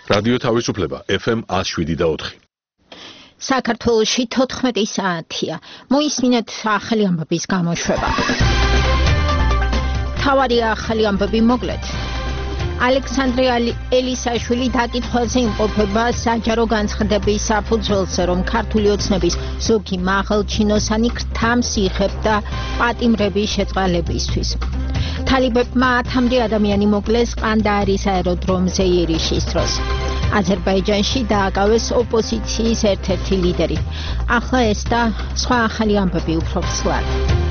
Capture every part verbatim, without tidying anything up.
რადიო თავისუფლება ეფ ემ one oh seven და four. საქართველოში თოთხმეტი საათია. მოისმინეთ ახალი ამბების გამოშვება. თავარი ახალი ამბები მოკლედ. ალექსანდრე ელისაშვილი დაკითხვაზე იმყოფება საჯარო განცხადების საფუძველზე, რომ ქართული ოცნების ზოგი მაღალჩინოსანი ქრთამს იღებდა პატიმრების შეწყალებისთვის. თალიბებმა ათამდე ადამიანი მოკლეს ყანდაარის აეროდრომზე იერიშის დროს. აზერბაიჯანში დააკავეს ოპოზიციის ერთ-ერთი ლიდერი. ახლა ეს და სხვა ახალი ამბები უფრო ცვლად.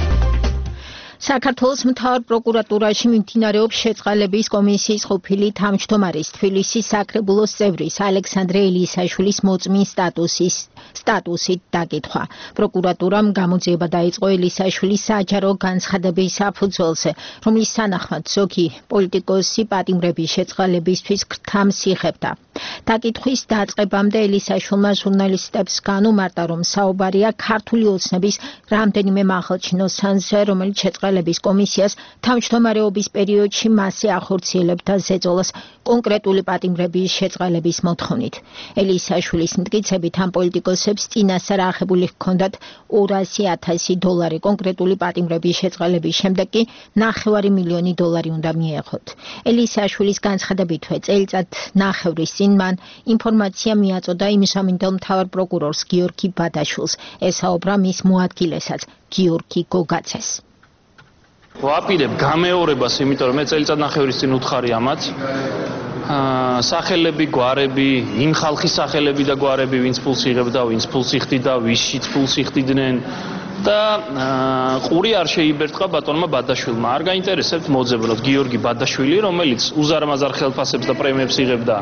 საქართველოს მთავარ პროკურატურაში მიმდინარეობს შეწყალების კომისიის ყოფილი თავმჯდომარის თბილისის საკრებულოს წევრის ალექსანდრე ელისაშვილის მოწმის სტატუსის სტატუსით დაკითხვა. პროკურატურამ გამოძიება დაიწყო ელისაშვილის საჯარო განცხადების საფუძველზე, რომლის თანახმად ზოგი პოლიტიკოსი პატიმრების შეწყალებისთვის ქრთამს იღებდა. დაკითხვის დაწყებამდე ელისაშვილმა ჟურნალისტებს განუმარტა, რომ საუბარია ქართული ოცნების რამდენიმე მაღალჩინოსანზე, რომელიც შეწყალების კომისიას თავმჯდომარეობის პერიოდში მასზე ახორციელებდა ზეწოლას კონკრეტული პატიმრების შეწყალების მოთხოვნით. ელისაშვილის მტკიცებით ამ პოლიტიკოსებს წინასწარ აღებული ჰქონდათ ორასი ათასი დოლარი კონკრეტული პატიმრების შეწყალების შემდეგ კი ნახევარი მილიონი დოლარი უნდა მიეღოთ. ელისაშვილის განცხადებითვე წელიწად ნახევრის წინ მან ინფორმაცია მიაწოდა იმ სამინდელ მთავარ პროკურორს გიორგი ბადაშვილს, ესაუბრა მის მოადგილესაც გიორგი გოგაცეს. ვაპირებ გამეორებას, იმიტომ რომ მე წელიწად ნახევრის წინ უთხარი ამაც. სახელები, გვარები, იმ ხალხის სახელები და გვარები, ვინც ფულს იღებდა, ვინც ფულს იხდიდა, ვისშიც ფულს იხდიდნენ და ყური არ შეიბერტყა ბატონმა ბადაშვილმა. არ გაინტერესებთ მოძებნოთ გიორგი ბადაშვილი, რომელიც უზარმაზარ ხელფასებს და პრემიებს იღებდა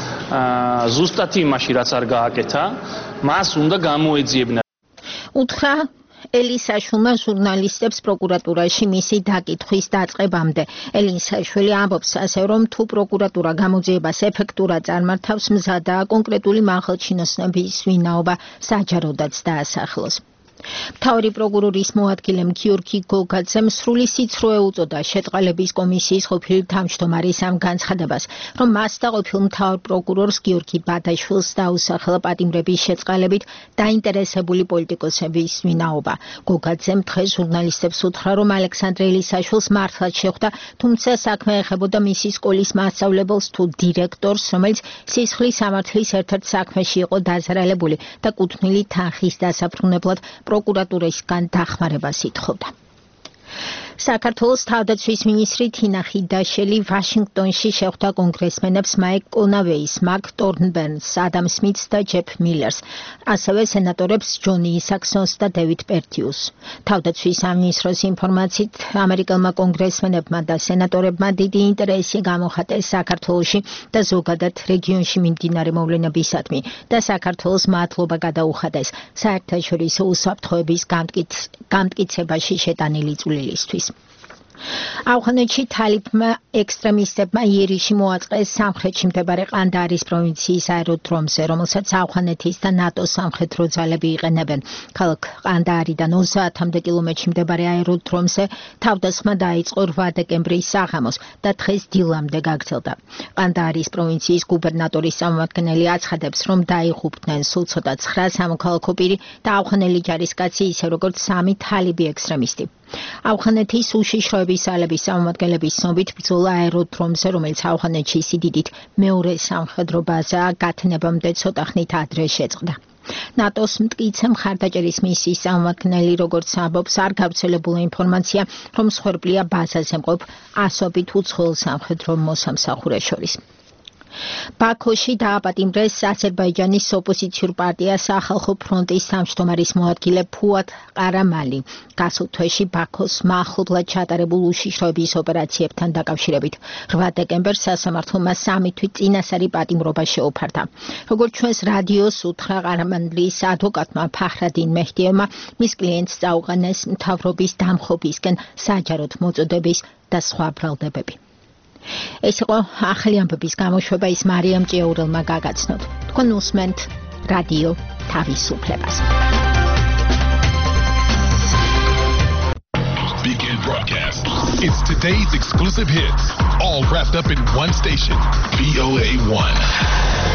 ზუსტად იმაში, რაც არ გააკეთა, მას უნდა გამოეძიებინა. უთხრა ელისაშვილმა ჟურნალისტებს პროკურატურაში მისი დაკითხვის დაწყებამდე. ელისაშვილი ამბობს ასე, რომ თუ პროკურატურა გამოძიებას ეფექტურად წარმართავს, მზადაა კონკრეტული მაღალჩინოსნების ვინაობა საჯაროდაც დაასახლოს. მთავარი პროკურორის მოადგილემ გიორგი გოგაცემ სრული სიცრუე უწოდა შეწყალების კომისიის ყოფილი თავმჯდომარის ამ განცხადებას, რომ მას და ყოფილ მთავარ პროკურორს გიორგი ბადაშვილს დაუსახელა პატიმრების შეწყალებით დაინტერესებული პოლიტიკოსების ვინაობა. გოგაცემ დღეს ჟურნალისტებს უთხრა, რომ ალექსანდრე ელისაშვილს მართლაც შეხვდა, თუმცა საქმე ეხებოდა მისი სკოლის მასწავლებელს თუ დირექტორს, რომელიც სისხლის სამართლის ერთ-ერთ საქმეში იყო დაზარალებული და კუთვნილი თანხის დასაფრუნებლად პროკურატურისგან დახმარებას ითხოვდა. საქართველოს თავდაცვის მინისტრი თინა ხიდაშელი ვაშინგტონში შეხვდა კონგრესმენებს მაიკ კონავეის, მარკ ტორნბერნს, ადამ სმითს და ჯეფ მილერს, ასევე სენატორებს ჯონი ისაქსონს და დევიდ პერტიუს. თავდაცვის სამინისტროს ინფორმაციით, ამერიკელმა კონგრესმენებმა და სენატორებმა დიდი ინტერესი გამოხატეს საქართველოში და ზოგადად რეგიონში მიმდინარე მოვლენებისადმი და საქართველოს მადლობა გადაუხადეს საერთაშორისო უსაფრთხოების გამტკიცებაში შეტანილი წვლილისთვის. ავღანეთში თალიბმა ექსტრემისტებმა იერიში მოაწყეს სამხრეთში მდებარე ყანდაარის პროვინციის აეროდრომზე, რომელსაც ავღანეთის და ნატოს სამხედრო ძალები იყენებენ. ქალაქ ყანდაარიდან ოცდაათამდე კილომეტრში მდებარე აეროდრომზე თავდასხმა დაიწყო რვა დეკემბრის საღამოს და დღეს დილამდე გაგრძელდა. ყანდაარის პროვინციის გუბერნატორის წარმომადგენელი აცხადებს, რომ დაიღუპნენ სულ ცოტა ცხრა სამოქალაქო პირი და ავღანელი ჯარისკაცი, ისე როგორც სამი თალიბი ექსტრემისტი. ავღანეთის უშიშროების ძალების წარმომადგენლების ცნობით ბრძოლა აეროდრომზე, რომელიც ავღანეთში სიდიდით მეორე სამხედრო ბაზაა, გათნებამდე ცოტა ხნით ადრე შეწყდა. ნატოს მტკიცე მხარდაჭერის მისიის წარმომადგენელი, როგორც ამბობს, არ გავრცელებულა ინფორმაცია, რომ მსხვერპლია ბაზაზე მყოფ ასობით უცხოელ სამხედრო მოსამსახურეს შორის. ბაქოში დააპატიმრეს აზერბაიჯანის ოპოზიციურ პარტია სახალხო ფრონტის თავმჯდომარის მოადგილე ფუად ყარამალი. გასულ თვეში ბაქოს მახლობლად ჩატარებულ უშიშროების ოპერაციებთან დაკავშირებით. რვა დეკემბერს სასამართლომა სამი თვით წინასწარი პატიმრობა შეუფარდა. როგორც ჩვენს რადიოს უთხრა ყარამალის ადვოკატმა ფაჰრადინ მეჰდიევმა, მის კლიენტს წაუყენეს მთავრობის დამხობისკენ საჯაროდ მოწოდების და სხვა ბრალდებები. ეს იყო ახალი ამბების გამოშვება, ის მარიამ ჭიაურელმა გაგაცნოთ. თქვენ უსმენთ რადიო თავისუფლებას. Begin broadcast. It's today's exclusive hits, all wrapped up in one station, V O A one.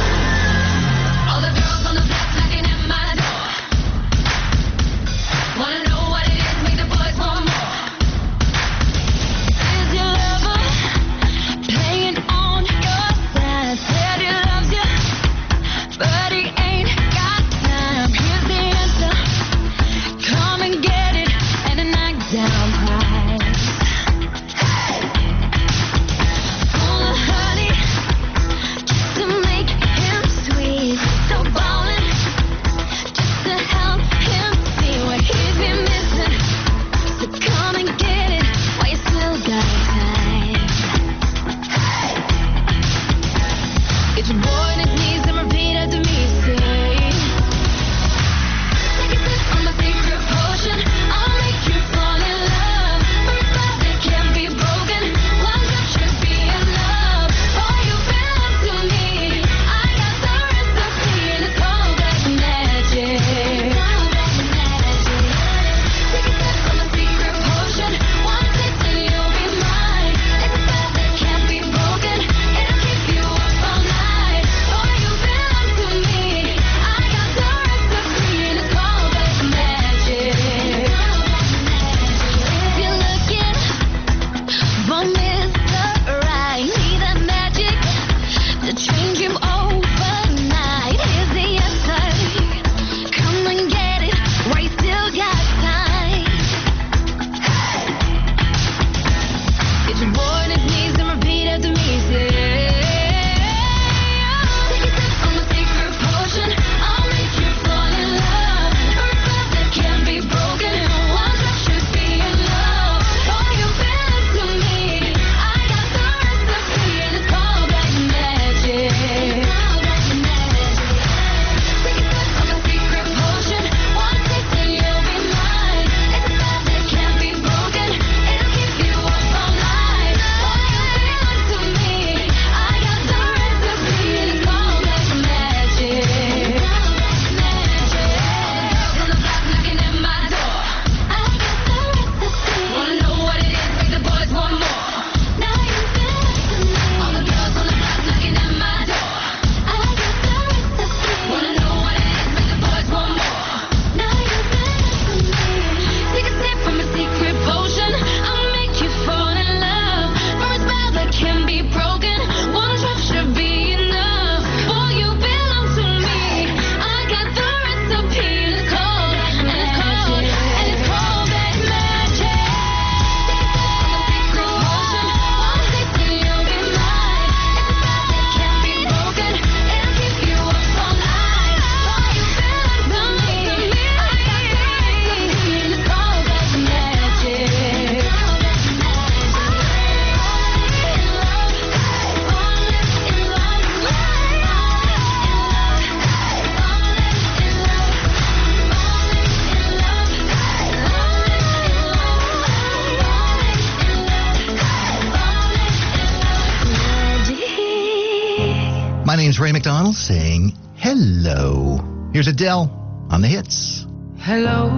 My name's Ray McDonald saying hello. Here's Adele on the hits. Hello,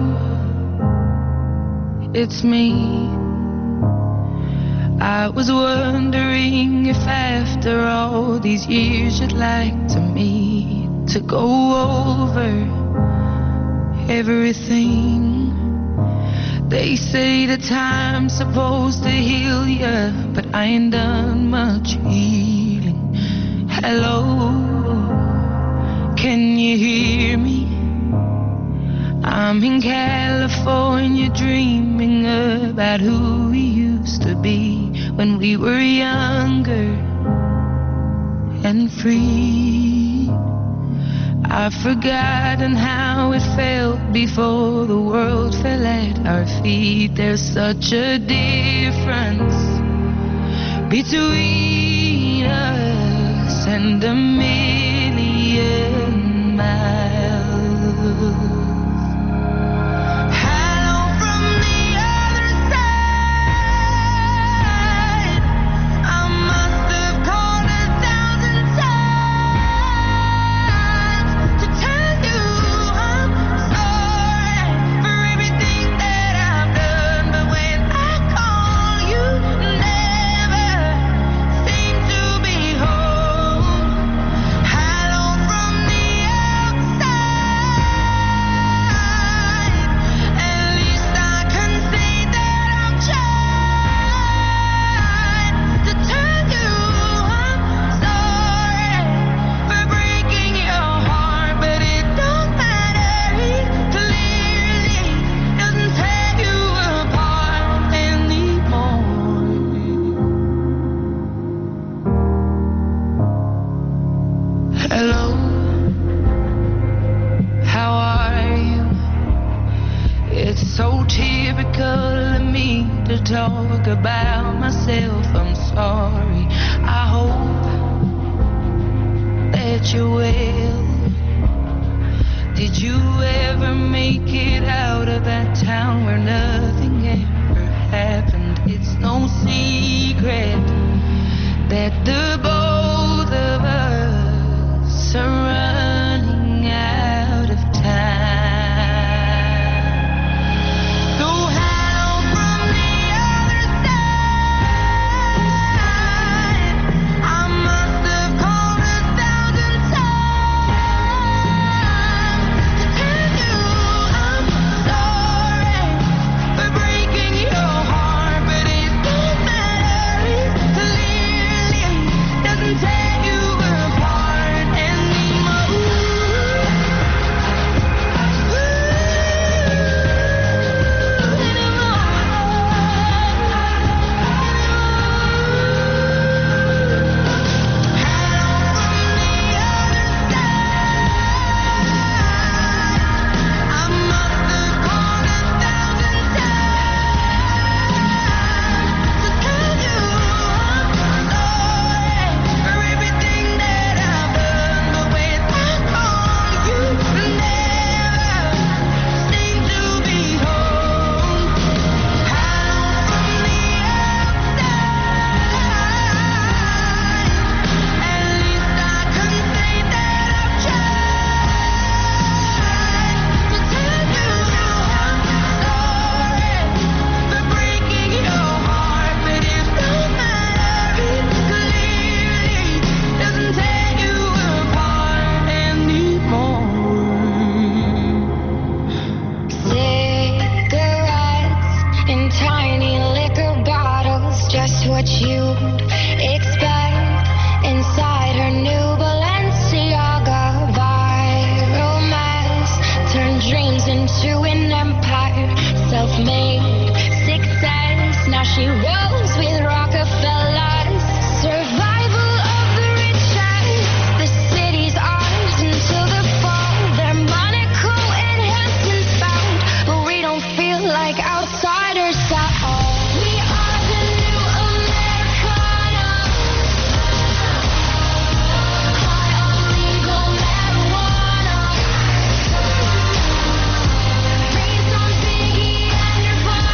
it's me. I was wondering if after all these years you'd like to meet to go over everything. They say the time's supposed to heal ya, but I ain't done much healing. Hello, can you hear me? I'm in California dreaming about who we used to be when we were younger and free. I've forgotten how it felt before the world fell at our feet. There's such a difference between us and a million miles. Talk about myself, I'm sorry. I hope that you're well. Did you ever make it out of that town where nothing ever happened? It's no secret that the both of us are running out of time. Raised on Biggie and Nirvana.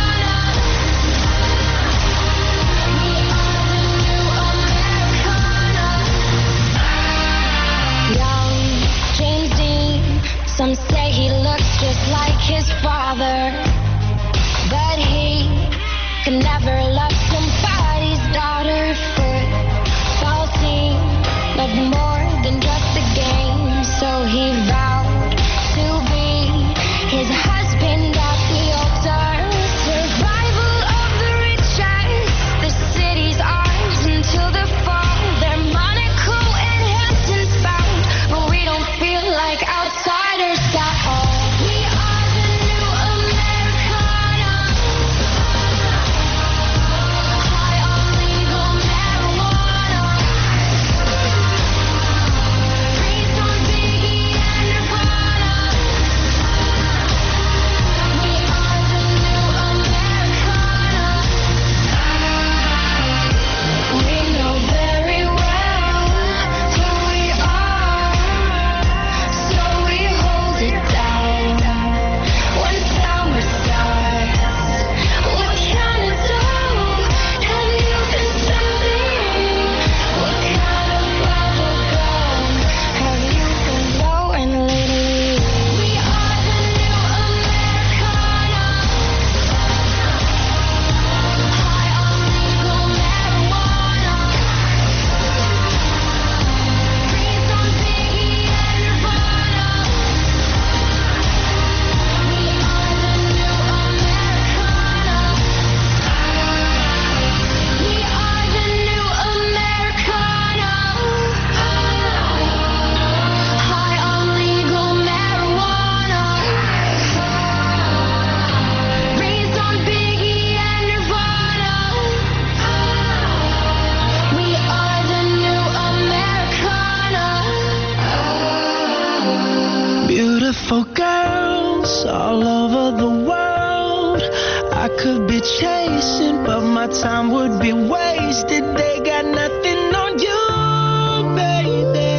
chasing, but my time would be wasted. They got nothing on you, baby.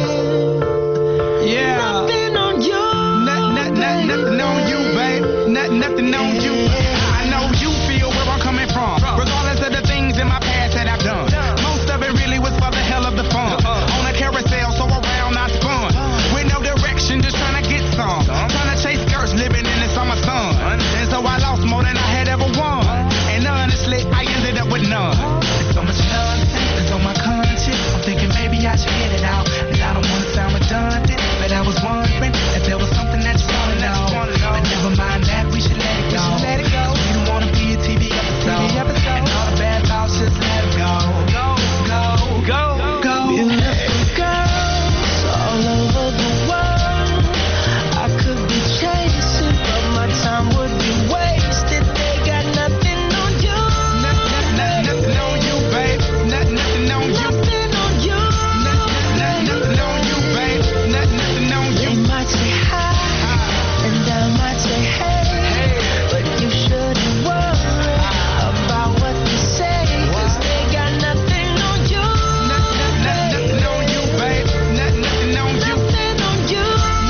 Yeah. Nothing on you. Not, not, not, nothing on you, babe. Not, nothing on you. I know you feel where I'm coming from. Regardless of the things in my past that I've done. Most of it really was for the hell of the fun. On a carousel, so around I spun. With no direction, just trying to get some. Trying to chase skirts, living in the summer sun. And so I lost more than I had ever won. And honestly, I ended up with none. There's so much nonsense that's on my conscience. I'm thinking maybe I should get it out. And I don't want to sound redundant, but I was wondering if there was something that you want to know. But never mind that, we should let it go. Let it go. We don't want to be a T V episode. And all the bad thoughts, just let it go. Go, go, go, go. Beautiful girls all over the world. I could be chasing, but my time would be wasted. They got nothing on you. Nothing on you, babe. Nothing on you. Nothing on you. Nothing on you, babe. Nothing on you. They might say hi, and I might say hey, but you shouldn't worry about what they say, 'cause they got nothing on you. Nothing on you, babe. Nothing on you. Nothing on you.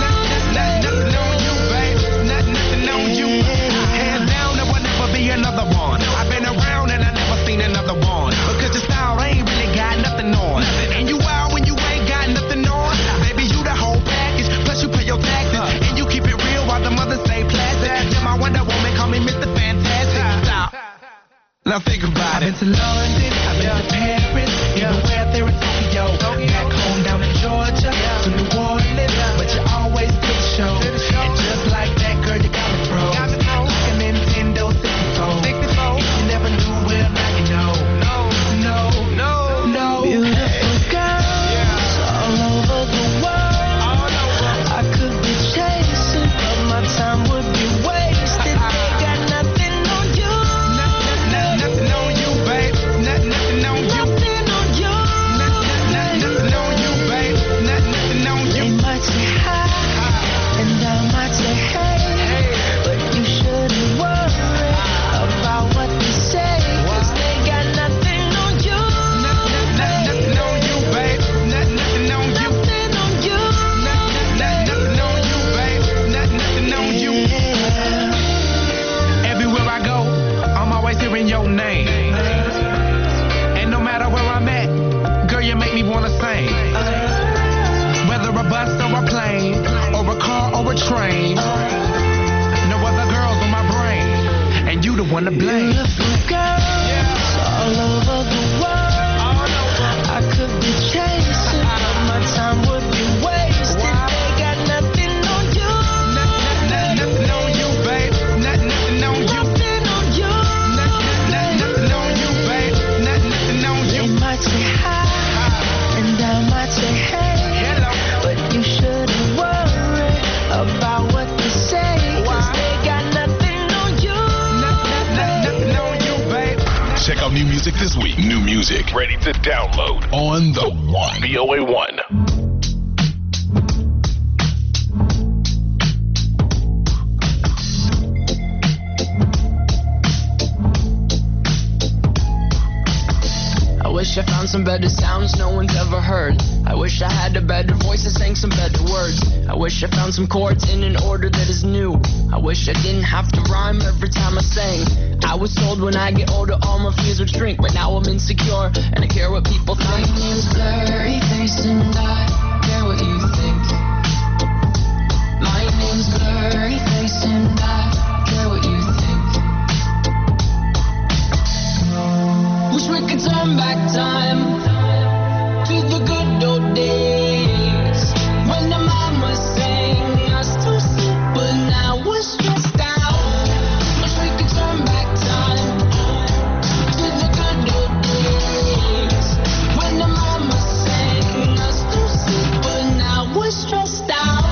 Nothing on you, babe. Nothing on you. Hands down, there will never be another one. I've been around and I never seen another one. Because your style ain't really got nothing on. And you out when you ain't got nothing on. Baby, you the whole package. Plus you pay your taxes. And you keep it real while the mothers stay plastic. You're my Wonder Woman, call me Mister Fantastic. Stop. Now think about it. I've been to London, I've been to Paris, even where there in Tokyo. Back home down in Georgia, to New Orleans, but you always did the show. And just like that, girl, you got me froze. Like a Nintendo sixty-four. If you never knew, well, now you know. No, no, no, no. Beautiful girls all over the world. I could be chasing, but my time would be wasted. They got nothing on you. Nothing on you, babe. Nothing on you. Nothing on you. Nothing on you, babe. Nothing on you. They might say hi, and I might say hey, but you shouldn't worry about what they say, 'cause they got nothing on you. Nothing on you, babe. Nothing on you. Nothing on you. Nothing on you, babe. Nothing on you. Everywhere I go, I'm always hearing your name. And no matter where I'm at, girl, you make me wanna sing. Whether a bus or a plane, or a car or a train, no other girls on my brain, and you the one to blame. Beautiful girls all over the world. I could be chasing, but my time would be wasted. They got nothing on you. Nothing on you, babe. Nothing on you. Nothing on you. Nothing on you, babe. Nothing on you. They might say hi, and I might say hey, but you shouldn't worry about what they say, 'cause they got nothing on you. Nothing on you, babe. Check out new music this week. New music ready to download on the One. V O A one. I wish I found some better sounds no one's ever heard. I wish I had a better voice and sang some better words. I wish I found some chords in an order that is new. I wish I didn't have to rhyme every time I sang. I was told when I get older all my fears would shrink, but now I'm insecure and I care what people think. My name's blurry face and I care what you think. My name's blurry face and I care what you think. Wish we could turn back time to the good old days when the mama sang us to sleep, but now we're stressed out. Wish we could turn back time to the good old days when the mama sang us to sleep, but now we're stressed out.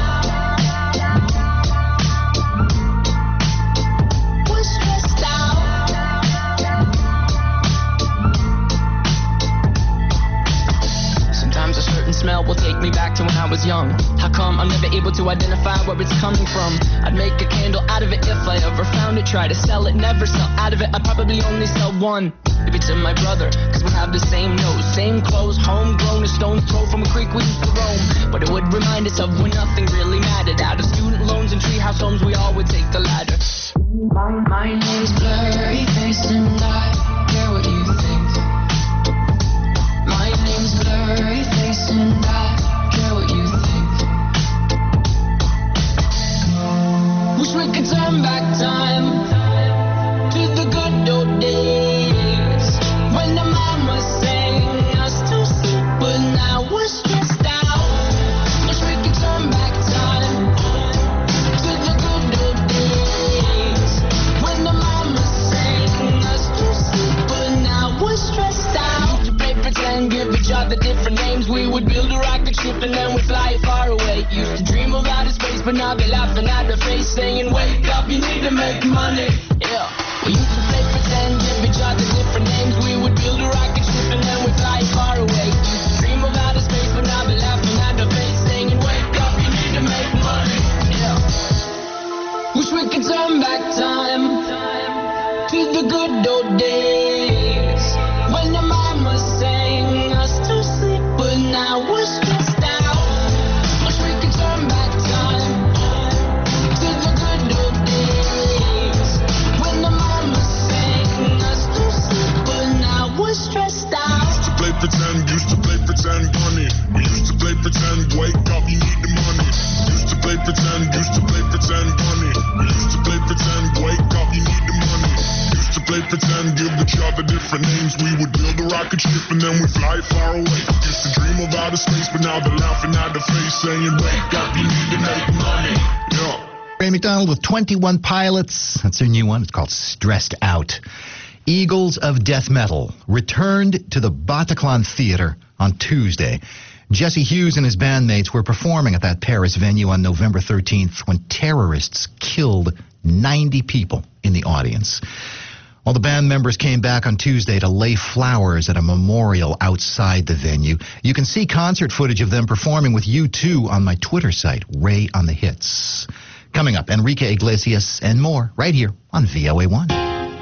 We're stressed out. Sometimes a certain smell will take me back to when I was young. How come from. I'm never able to identify where it's coming from. I'd make a candle out of it if I ever found it. Try to sell it, never sell out of it. I'd probably only sell one. If it's in my brother, cause we have the same nose, same clothes, homegrown, a stone's throw from a creek we used to roam. But it would remind us of when nothing really mattered. Out of student loans and treehouse homes, we all would take the ladder. My, my name's Blurry Face and I care what you think. My name's Blurry Face and I care what you think. Wish we could turn back time to the good old days when the mama sang us to sleep, but now we're stressed out. Wish we could turn back time to the good old days when the mama sang us to sleep, but now we're stressed out. Used to play pretend, give each other different names. We would build a rocket ship and then we'd fly far away. Used to dream of outer space, but now they're laughing at the face, saying, wake up, you need to make money. Yeah. We used to play pretend, give each other different names. We would build a rocket ship and then we'd fly far away. Used to dream of outer space, but now they're laughing at the face, saying, wake up, you need to make money. Yeah. Wish we could turn back time to the good old days when the mama sang us to sleep, but now we're stressed out. Wish we could turn back time to the good old days when the mama sang us to sleep, but now we're stressed out. Used to play pretend, used to play pretend, bunny. We used to play pretend, wake up, you need the money. Used to play pretend, used to play pretend, bunny. We used to play pretend, wake up, you need the money. Used to play pretend, give each other different names. We would build a rocket ship and then we'd fly far away. Used to dream of outer space, but now they're laughing at the face, saying, wake up, you need to make money. Yeah. Ray McDonald with twenty-one Pilots. That's their new one. It's called Stressed Out. Eagles of Death Metal returned to the Bataclan Theater on Tuesday. Jesse Hughes and his bandmates were performing at that Paris venue on November thirteenth when terrorists killed ninety people in the audience. Well, the band members came back on Tuesday to lay flowers at a memorial outside the venue. You can see concert footage of them performing with U two on my Twitter site, Ray on the Hits. Coming up, Enrique Iglesias and more right here on V O A one.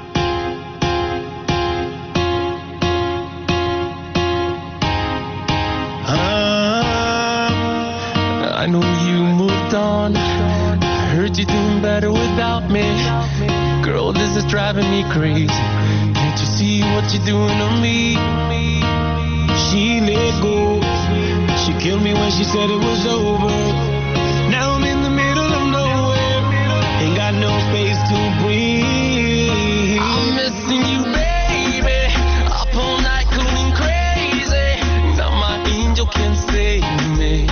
I know you moved on. I heard you doing better without me. Girl, this is driving me crazy. Can't you see what you're doing to me? She let go. She killed me when she said it was over. Now I'm in the middle of nowhere. Ain't got no space to breathe. I'm missing you, baby. Up all night, going crazy. Now my angel can save me.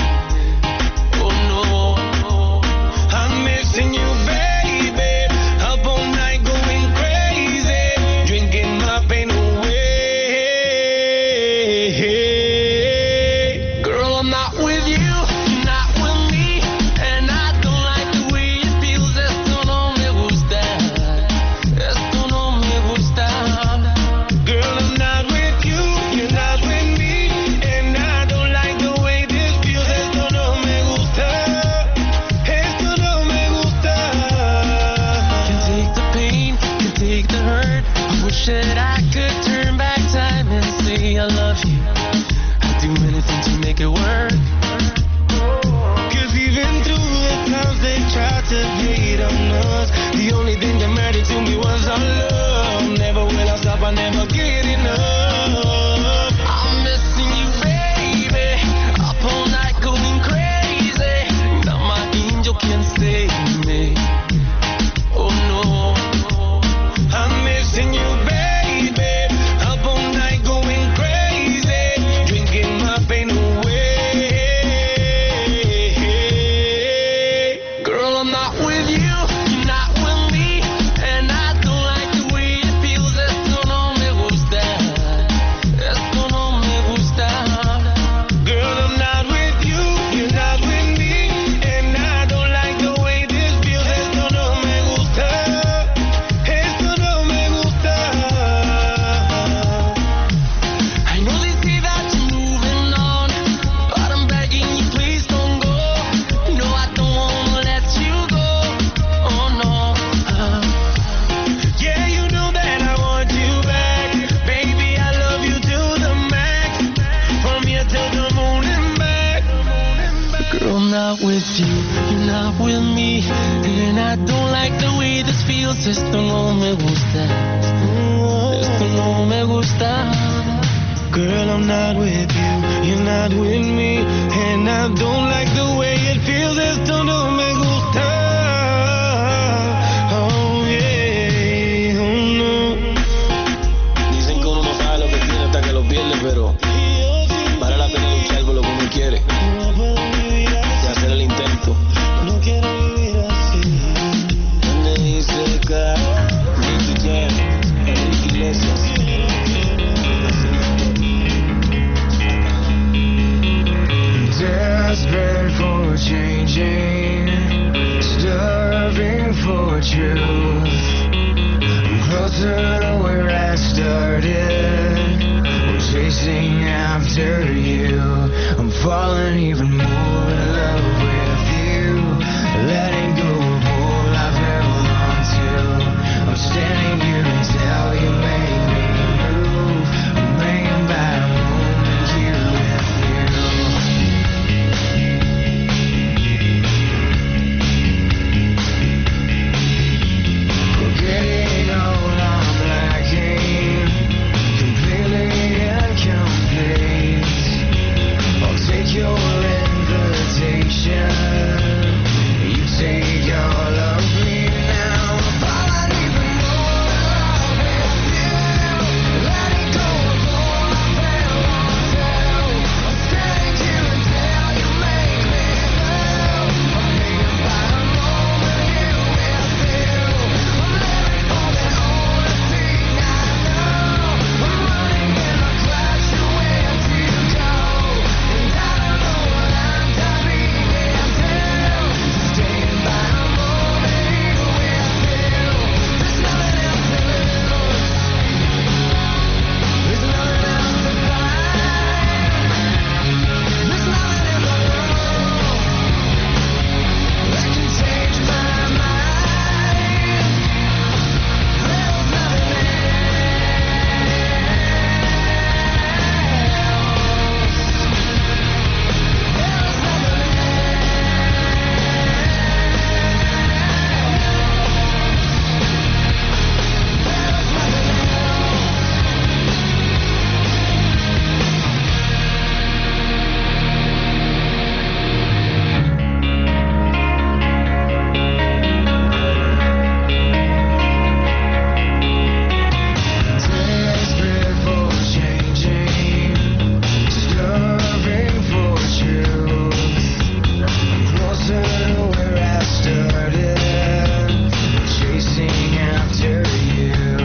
That I could turn back time and say I love you. I'd do anything to make it work. Cause even through the times they tried to hate on us, the only thing that mattered to me was our love. Never will I stop, I never get enough. I'm missing you, baby. Up all night going crazy. Now my angel can save me. Oh no, I'm missing you, baby. you, you're not with me. And I don't like the way this feels. Esto no me gusta. Esto no me gusta. Girl, I'm not with you, you're not with me. And I don't like the way it feels. Esto no me gusta. Oh yeah, oh no. Dicen que uno no sabe lo que tiene hasta que lo pierde, pero vale la pena luchar por lo que uno quiere y hacer el intento. No quiero vivir así. Me dice que Nicky Jam, Enrique Iglesias. Desperate for changing, starving for truth. I'm closer to where I started. I'm chasing after you. I'm falling even more in love with you. Letting go of all I've held on to. I'm standing here until you make me move. I'm laying by a moment here with you. Getting old, I'm lacking, completely incomplete. I'll take your invitation, you take all of me now. I'm falling even more in love with you, letting go of all I've held on to. I'm standing here until you make me move. I'm hanging by a moment here with you. I'm living for the only thing I know. I'm running in a crash to where to go, and I don't know what I'm diving into. Staying by a moment here with you. There's nothing else to lose. There's nothing else to find. There's nothing in the world that can change my mind. There's nothing else. Desperate for changing, starving for truth. I'm closer to where I started, chasing after you.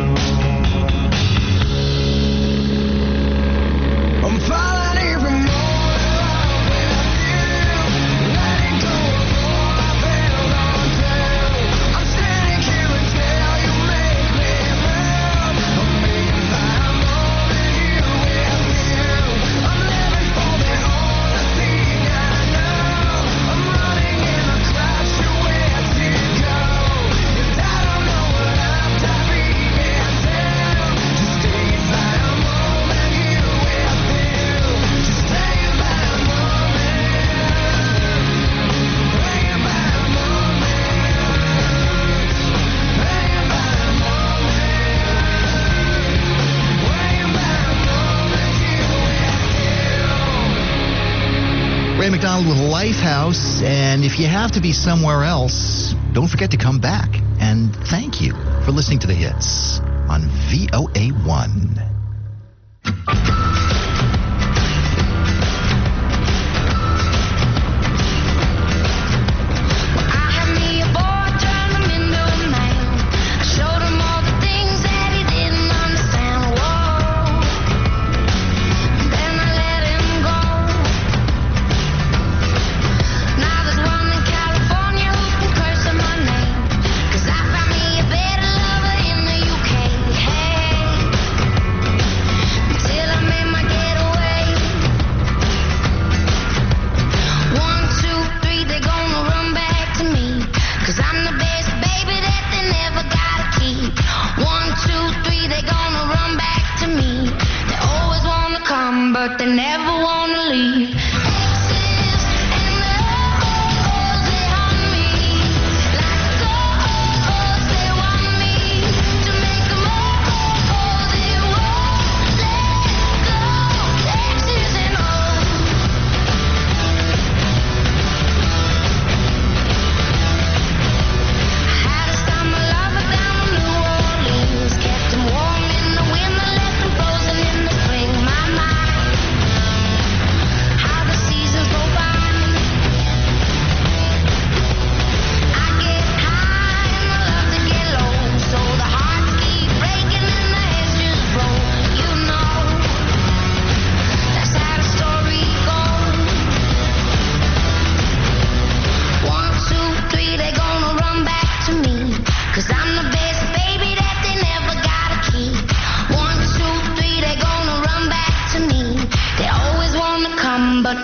I'm falling even more in love with you, letting go of all I've held on to. I'm standing here until you make me move. I'm hanging by a moment here with you. I'm living for the only thing I know. I'm running in a crash to where to go, and I don't know what I'm diving into. Just staying by a moment here with you. Just staying by a moment, playing by a moment, playing by a moment, playing by a moment here with you. Ray McDonald with Lifehouse, and if you have to be somewhere else, don't forget to come back. And thank you for listening to the hits on V O A one. I had me a boy, turned him into a man. I showed him all the things that he didn't understand. Whoa. Then I let him go. Now there's one in California who can curse on my name, 'cause I found me a better lover in the U K. Hey, till I made my getaway. One, two, three, they're gonna run back to me, 'cause I'm the best baby that they never gotta keep. One, two, three, they're gonna run back to me. They always wanna come, but they never wanna leave. Exes and the old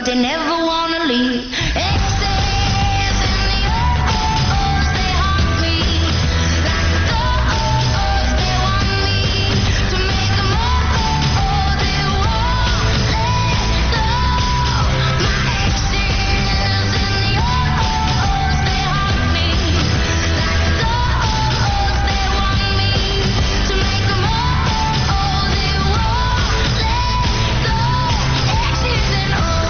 they never wanna leave. Exes in the oh-ohs, they haunt me. Like the oh-ohs, they want me to make them oh-oh, they won't let go. My exes in the oh-ohs, they haunt me. Like the oh-ohs, they want me to make them oh-oh, they won't let go. Exes and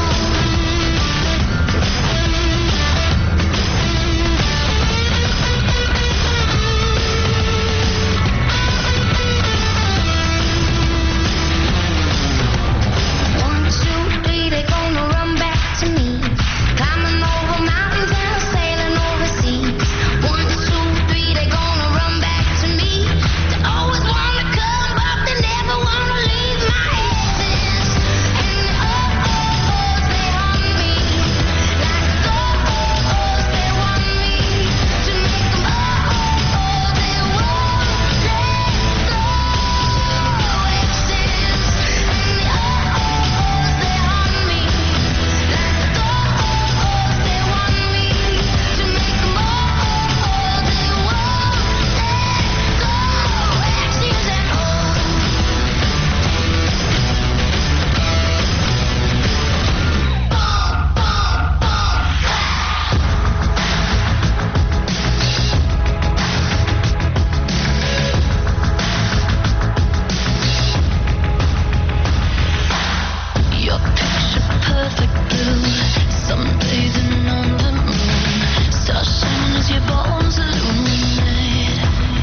one, two, three, they gonna run back to me. Climbing over mountains and sailing overseas. One, two, three, they gonna run back to me. They always wanna come, but they never wanna leave. My exes and the oh-ohs, they haunt me. Like the oh-ohs, they want me to make them oh-oh, they won't let go. Exes and the oh-ohs, they haunt me. Like the oh-ohs, they want me to make them oh-oh, they won't let go. Exes and your picture perfect blue, sunbathing on the moon, stars shining as your bones illuminate.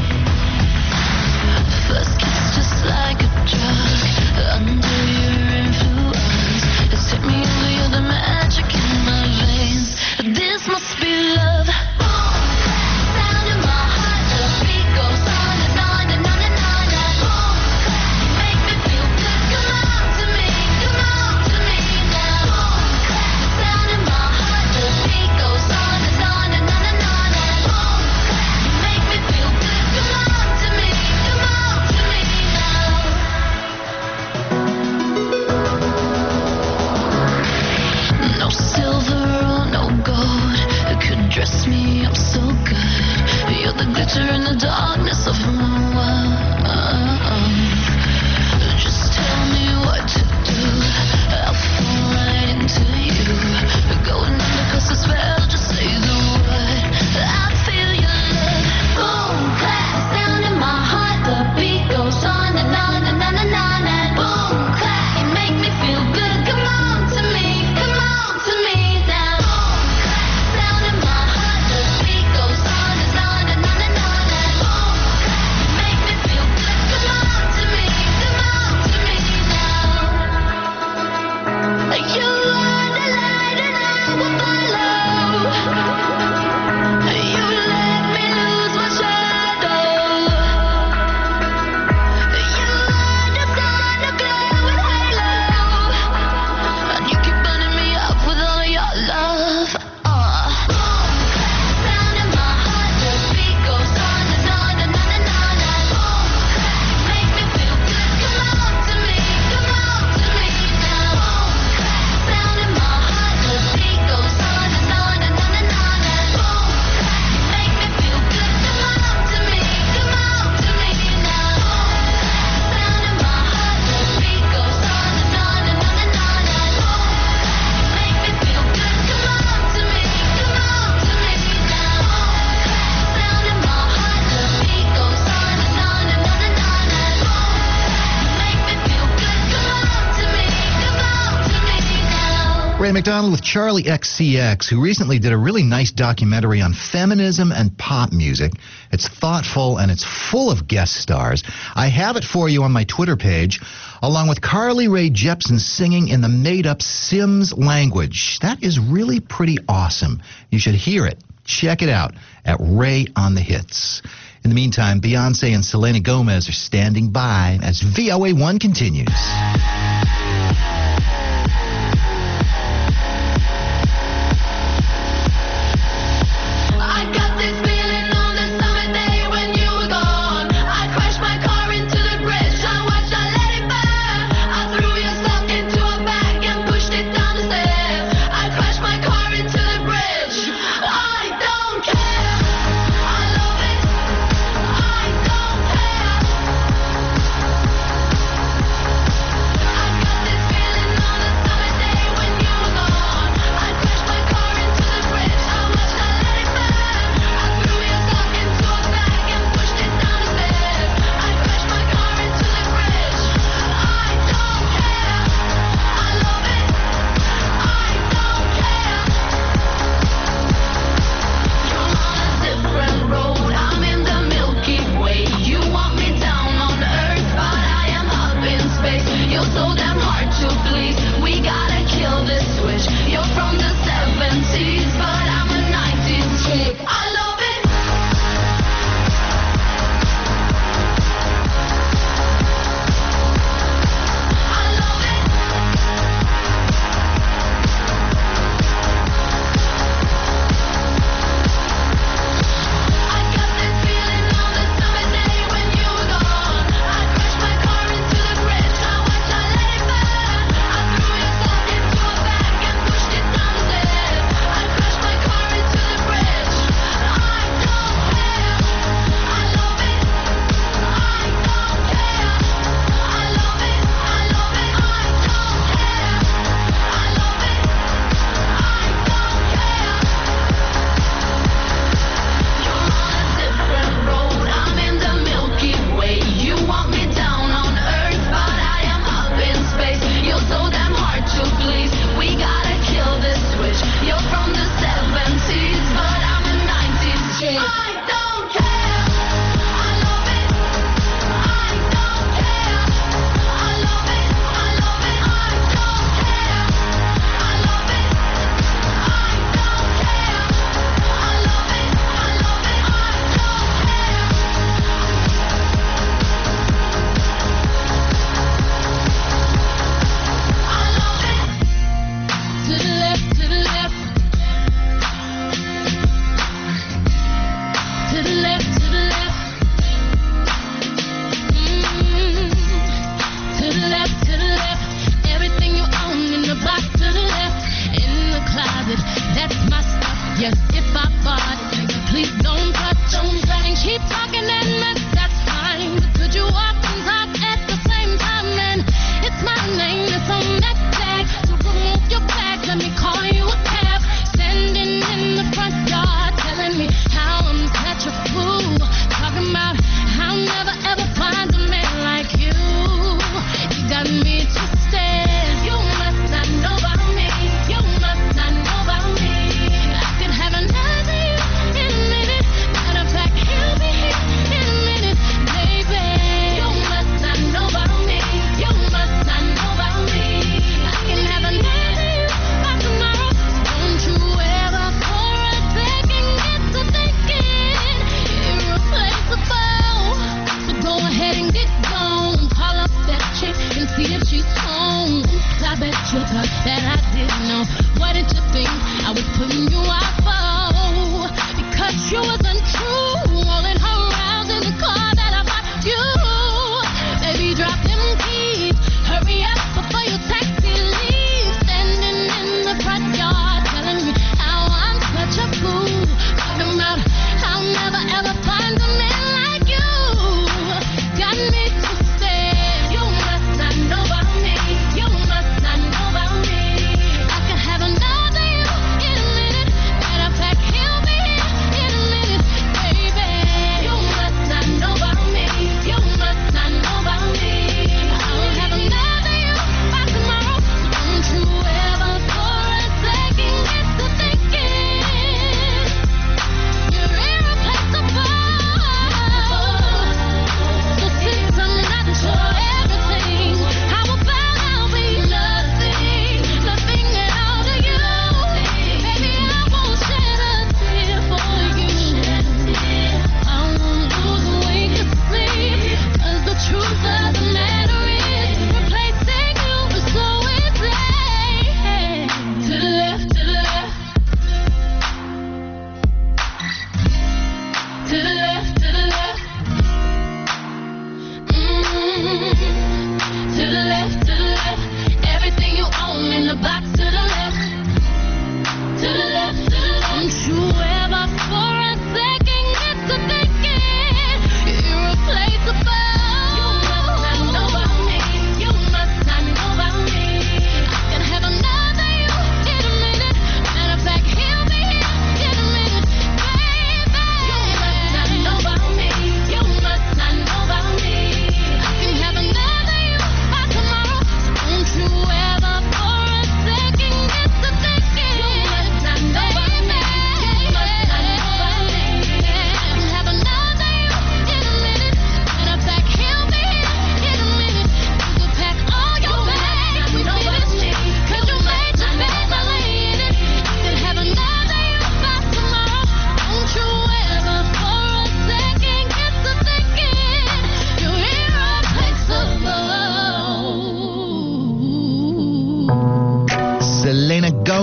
First kiss just like a drug, under your influence, it's hit me over, you're the magic in my veins. This must be love. Sound in my heart, the beat goes on and on and on and on and on. You make me feel good, come on to me, come on to me now. Sound in my heart, the beat goes on and on and on and on and on. You make me feel good, come on to me, come on to me now. No silver or no gold could dress me up so good. You're the glitter in the darkness of my world. Just tell me what to do, I'll fall right into you. Going under 'cause the spell, just say the word. I feel your love. Boom, clap, sound in my heart, the beat goes on and on and on and on and boom, clap, you make me feel good. Come on to me, come on to me now. Sound in my heart, the beat goes on and on and on and on and boom, clap, you make me feel good. Come on to me, come on to me now. You are the light and I will follow. You let me lose my shadow. You are the sun, the glow with halo, and you keep burning me up with all of your love. Uh. Sound in my heart, the beat goes on and on and on and on and boom, you make me feel good. Come on to me, come on to me now. Sound in my heart, the beat goes on and on and on and on and boom, you make me feel good. Come on to me, come on to me now. Sound in my heart, the beat goes on and on and on and on and boom, you make me feel good. Come on to me, come on to me now. Sound in my heart, the beat goes on and on and on and on and boom, you make me feel good. Come on to me, come on to me now. Ray McDonald with Charlie X C X, who recently did a really nice documentary on feminism and pop music. It's thoughtful and it's full of guest stars. I have it for you on my Twitter page, along with Carly Rae Jepsen singing in the made-up Sims language. That is really pretty awesome. You should hear it. Check it out at Ray on the Hits. In the meantime, Beyonce and Selena Gomez are standing by as V O A one continues. I got this feeling on the summer day when you were gone. I crashed my car into the bridge. I watched, I let it burn. I threw your sock into a bag and pushed it down the stairs. feel so damn hard to please. We gotta kill this switch. You're from the seventies, but I'm a nineties chick. I love it. I love it. I got this feeling on the summer day when you were gone. I crashed my car into the bridge. I watched I let it burn. I threw your sock into a bag and pushed it down the stairs. I crashed my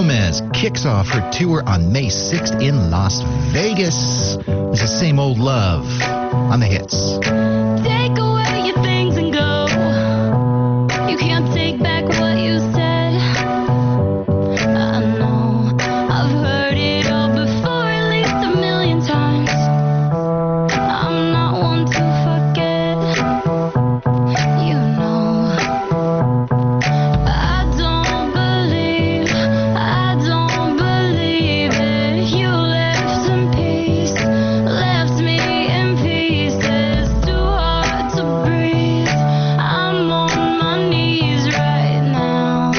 Gomez kicks off her tour on May sixth in Las Vegas. This is Same Old Love on the hits. Take away your things and go. You can't take back what you said. I know I've heard it all before, at least a million times. I'm not one to forget. You know, I don't believe, I don't believe it. You left in peace, left me in pieces. Too hard to breathe. I'm on my knees right now.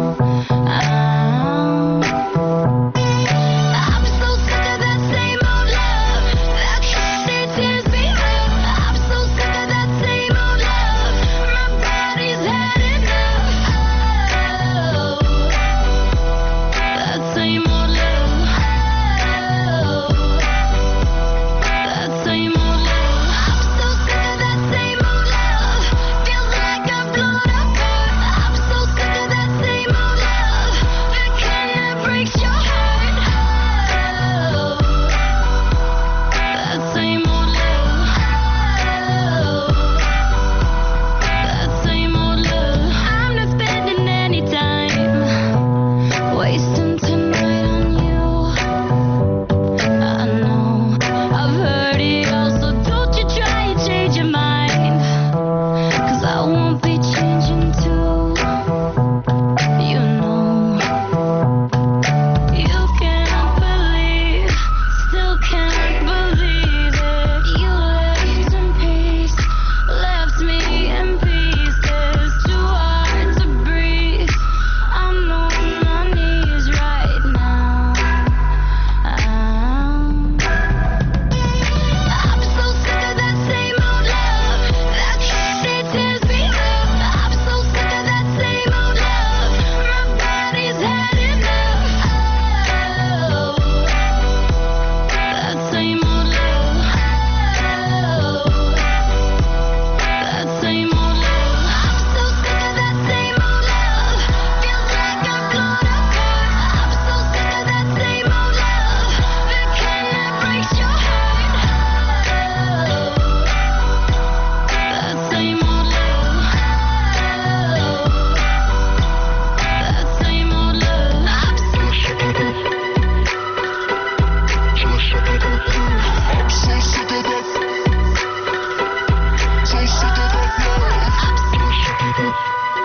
I'm, I'm so sick of that same old love. That candy tears me up. I'm so sick of that same old love. My body's had enough. Oh, that same old love. Oh, that same old love. I'm so sick of that same old love. Feels like I've blown up. I'm so sick of that same old love. The kind that breaks your heart. Oh, that same old love. That same old love. I'm not spending any time wasting tonight on you. I know I've heard it all, so don't you try and change your mind. 'Cause I won't be changing too. You know, you can't believe, still can't believe it. You left in peace, left me in pieces. Too hard to breathe. I'm on my knees right now. I'm, I'm so sick of that same old love. That candy tears me up. I'm so sick of that same old love. My body's had enough. Oh, that same old love. Oh, that same old love. I'm so sick of that same old love. Feels like I've blown up. I'm so sick of that same old love. The kind that breaks your heart. That same old love. That same old love. I'm so sick of that. I'm so sick of that. So sick of that. So sick of that love. So sick of that.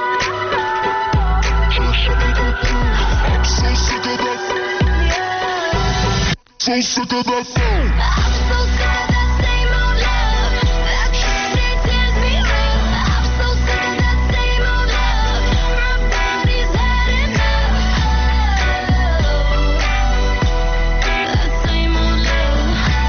So sick of that. I'm so sick of that. So sick of that phone. I'm so sick of that same old love. That candy tears me up. I'm so sick of that same old love. My body's had enough. That same old love.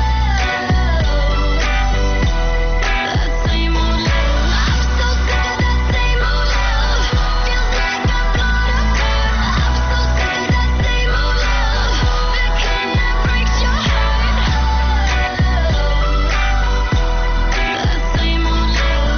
That same old love. I'm so sick of that same old love. Feels like I've blown up. I'm so sick of that same old love. The kind that breaks your heart. That same old love.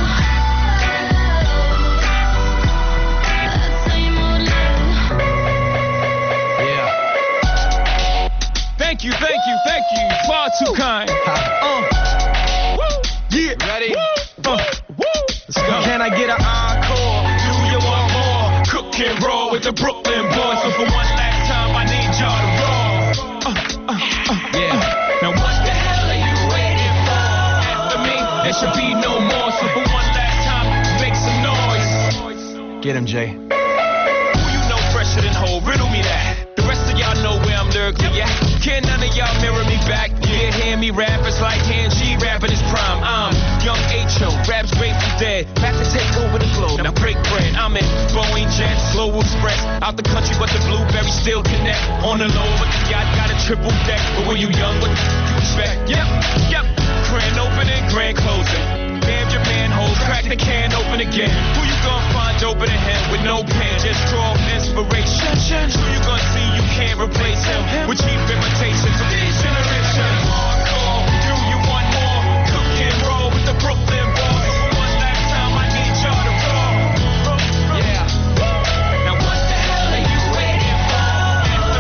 That same old love. Yeah. Thank you, thank you, thank you. Far too kind. Uh. Woo. Yeah. Ready? Woo. Uh. Woo. Let's go. Can I get an encore? Do you want more? Cook and roll with the Brooklyn boys. So for one last time, I need y'all to roll. Uh, uh, uh, yeah. Now what the hell are you waiting for? After me, there should be no more. So for one last time, make some noise. Get him, Jay. Who you know fresher than whole? Riddle me that. The rest of y'all know where I'm lyrically at. Can none of y'all mirror me back? Yeah, hear me rap, it's like hand G rapping his prime. I'm young H O, raps Grateful Dead, back to take over the globe. Now break bread, I'm in Boeing Jet, Slow Express, out the country but the blueberries still connect. On the low, but the yacht got a triple deck. But when you young, what you expect? Yep, yep, grand opening, grand closing. Damn your manhole, crack the can open again. Who you gonna find open a hand with no pen? Just draw inspiration. Who you gonna see you can't replace him with cheap imitations of these generations. Hardcore, do you want more? Cook and roll with the Brooklyn boys. For one last time, I need y'all to roll. Yeah. Now what the hell are you waiting for?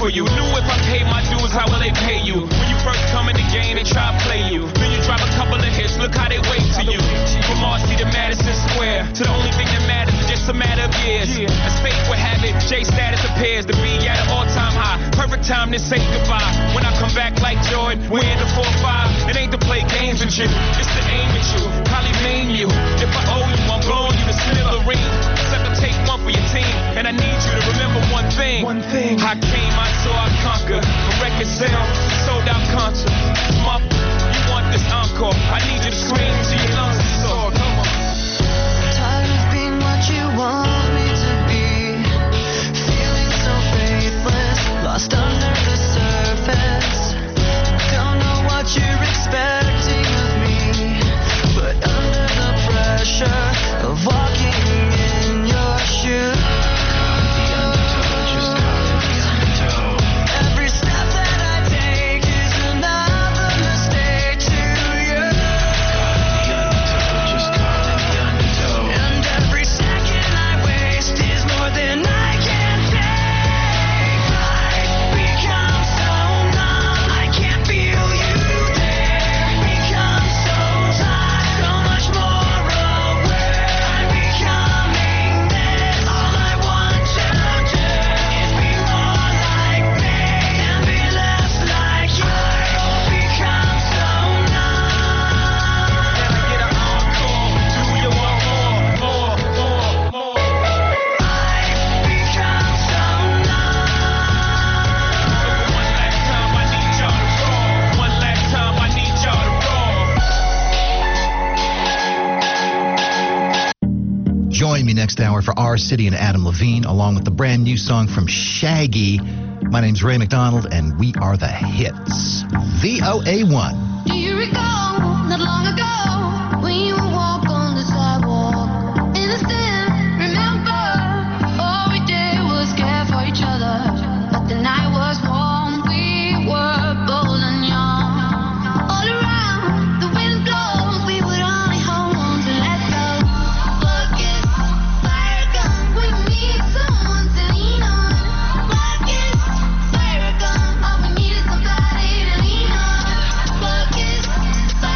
for you. Knew if I paid my dues, how will they pay you? When you first come in the game, they try to play you. Then you drop a couple of hits, look how they wait to you. From Marcy to Madison Square, to the only thing that matters is just a matter of years. As fate would have it, J status appears to be at an all-time high. Perfect time to say goodbye. When I come back like Jordan, we're in the four five. It ain't to play games with you, it's to aim at you, probably maim you. If I owe you, I'm blowing you to smithereens. Except to take one for your team, and I need you to remember one thing. One thing. I came, I saw, I conquered. A record sale, sold out concert. Mother, you want this encore? I need you to scream to your lungs and soar. Come on. Tired of being what you want me to be. Feeling so faithless, lost under the surface. Don't know what you're expecting of me, but under the pressure of walking in your shoes. Every step that I take is another mistake to you. And every second I waste is more than I can take. Life becomes so numb, I can't feel you there. Become so tired, so much more aware. I'm becoming this. All I want to do is be more like me and be less like you. Become so numb. Can I get an encore? Do you want more, more, more, more? I've become so numb. So for one last time, I need y'all to roar. One last time, I need y'all to roar. Join me next hour for Our City and Adam Levine, along with the brand new song from Shaggy. My name's Ray McDonald, and we are the Hits. V O A one. Do you recall not long ago when you would walk on the sidewalk? Innocent, remember, all we did was care for each other. But the night was warm, we were bold and young. All around, the wind blows, we would only hold on to let go. Focus, fire gun, we need someone to lean on. Focus, fire gun, all we need is somebody to lean on. Focus,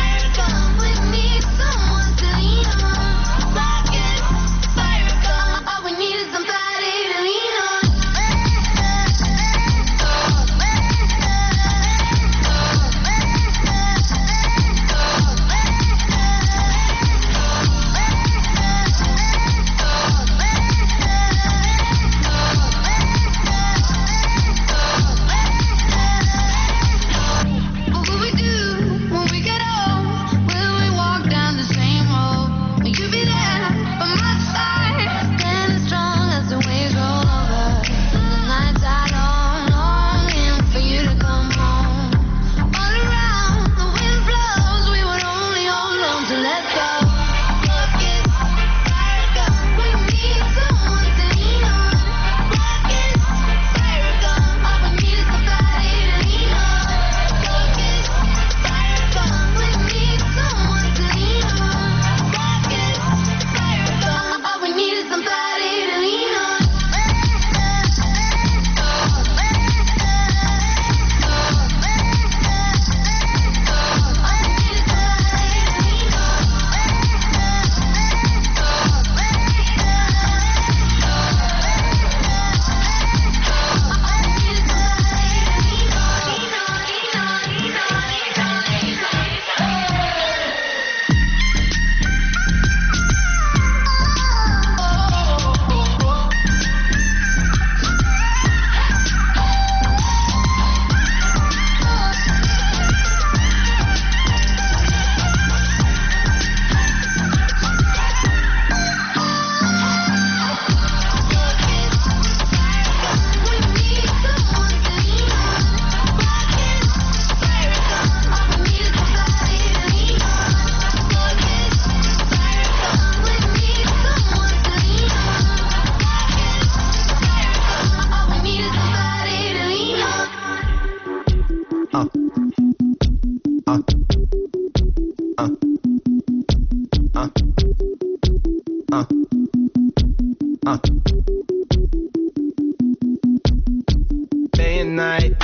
and night.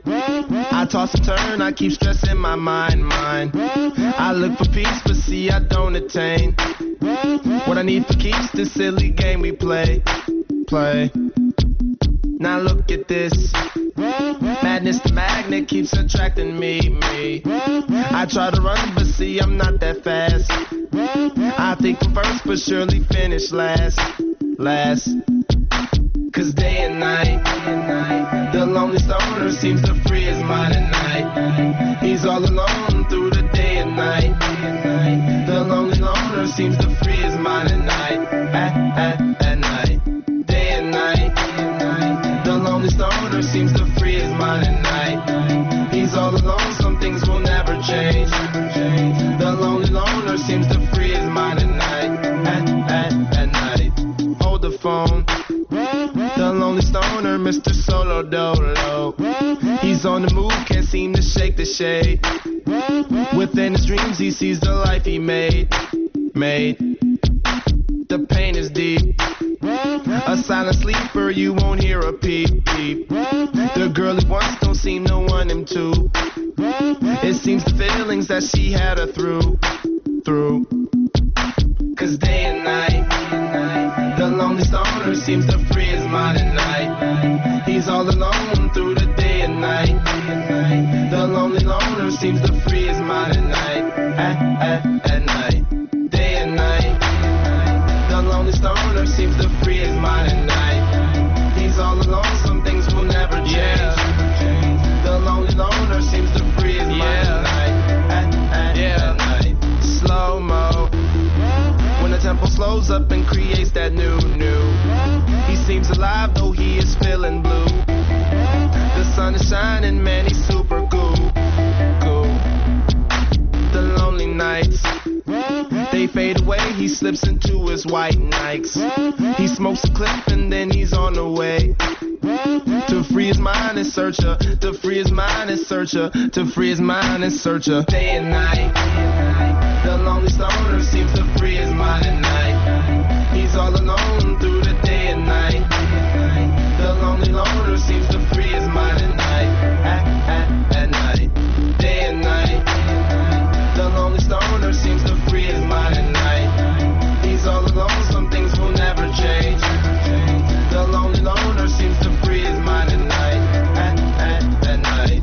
I toss and turn, I keep stressing my mind, mind. I look for peace, but see I don't attain. What I need for keeps this silly game we play, play. Now look at this. Madness, the magnet keeps attracting me, me. I try to run, but see I'm not that fast. I think I'm first, but surely finish last, last. Cause day and night, the lonely stoner seems to free his mind at night. He's all alone through the day and night. The lonely loner seems to free his mind at night, at, at, at night. Day and night, the lonely stoner seems to free his mind at night. He's all alone, some things will never change. The lonely loner seems to free his mind at night, at, at, at night. Hold the phone. The lonely stoner, Mister Solo Dolo. He's on the move, can't seem to shake the shade. Within his dreams, he sees the life he made, made. The pain is deep. A silent sleeper, you won't hear a peep, peep. The girl he wants don't seem to want him to. It seems the feelings that she had her through, through. Cause day and night, the lonely stoner seems to free his mind at night. He's all alone through the day and night. The lonely loner seems to free his mind at night, at, at, at night. Day and night, the lonely stoner seems to free his mind at night. He's all alone, some things will never change. Yeah. The lonely loner seems to free his mind yeah. at night, at, at, yeah. at night. Slow-mo. When the tempo slows up and creates that new, new. He seems alive though he is feeling blue. The sun is shining, man, he's super cool, cool. The lonely nights, they fade away, he slips into his white Nikes. He smokes a clip and then he's on the way. To free his mind and search her, to free his mind and search her, to free his mind and search her. Day and night, the lonely stoner seems to free his mind at night. He's all alone through the day and night. The lonely loner seems to free his mind at night, at, at, at night. Day and night, the lonely stoner seems to free his mind at night. He's all alone, some things will never change. The lonely loner seems to free his mind at night, at, at, at night.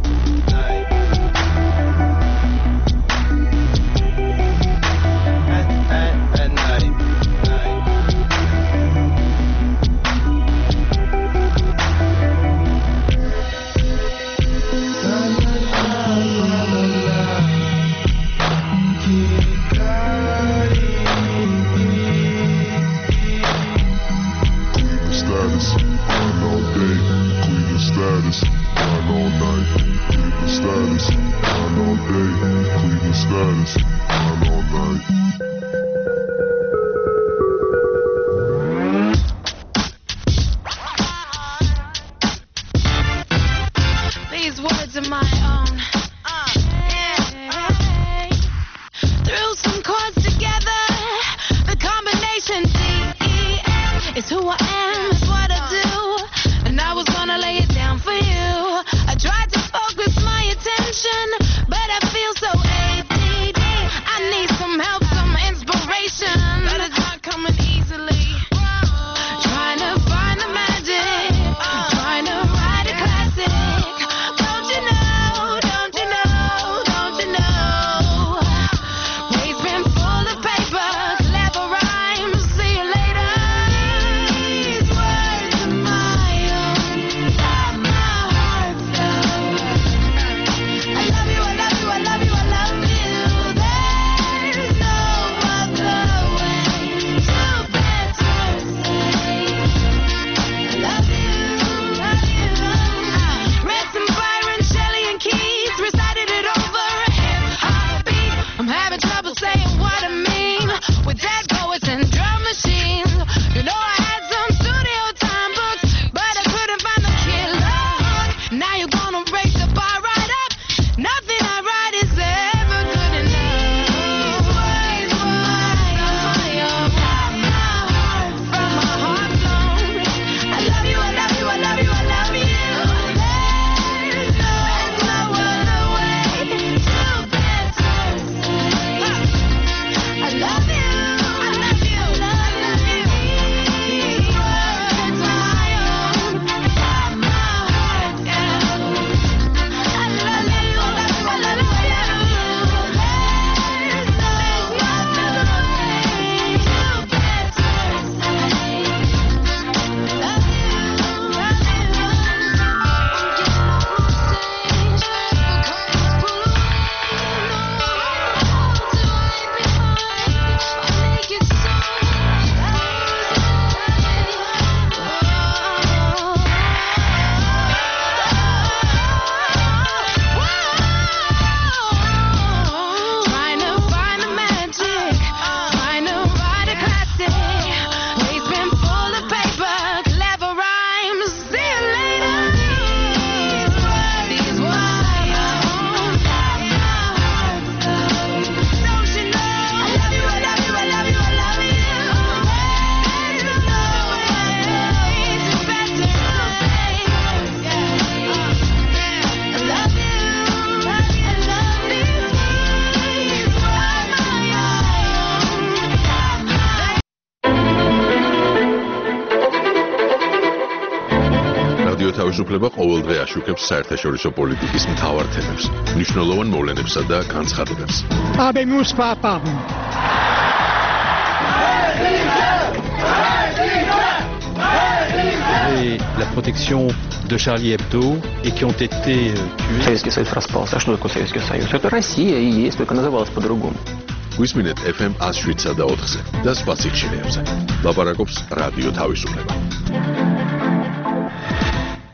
These words are my own. Uh, yeah. Threw some chords together. The combination D E F is who I am, is what I do. And I was gonna lay it down for you. I tried to focus my attention, but I feel so A D D. I need some help, some inspiration, but it's not coming easily. Trying to find the magic, trying to write a classic. Don't you know თავისუფლება ყოველდღე აშუქებს საერთაშორისო პოლიტიკის მთავარ თემებს, მნიშვნელოვან მოვლენებსა და განცხადებებს. Habemos papa. Et la protection de Charlie Hebdo et qui ont été euh, tués. Советский Союз распался. А что такое Советский Союз? Это Россия и есть, только называлась по-другому. გვისმინეთ F M one oh seven და ოთხზე და სხვა სიხშირეებზე. ლაპარაკობს რადიო თავისუფლება.